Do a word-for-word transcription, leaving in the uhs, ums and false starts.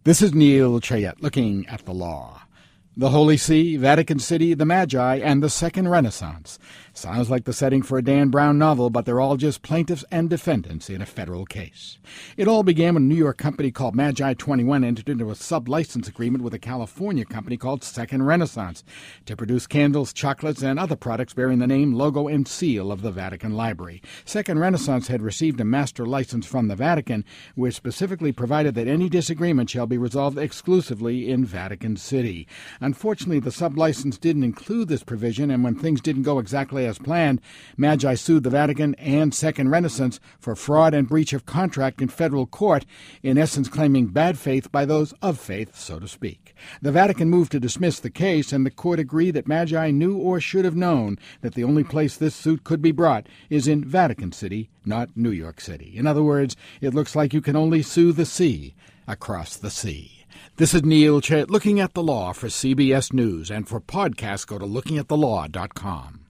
This is Neil Chayette looking at the law. The Holy See, Vatican City, the Magi, and the Second Renaissance. Sounds like the setting for a Dan Brown novel, but they're all just plaintiffs and defendants in a federal case. It all began when a New York company called Magi twenty-one entered into a sub-license agreement with a California company called Second Renaissance to produce candles, chocolates, and other products bearing the name, logo, and seal of the Vatican Library. Second Renaissance had received a master license from the Vatican, which specifically provided that any disagreement shall be resolved exclusively in Vatican City. Unfortunately, the sub-license didn't include this provision, and when things didn't go exactly as planned, Magi sued the Vatican and Second Renaissance for fraud and breach of contract in federal court, in essence claiming bad faith by those of faith, so to speak. The Vatican moved to dismiss the case, and the court agreed that Magi knew or should have known that the only place this suit could be brought is in Vatican City, not New York City. In other words, it looks like you can only sue the sea across the sea. This is Neil Chayette looking at the law for C B S News, and for podcasts, go to looking at the law dot com.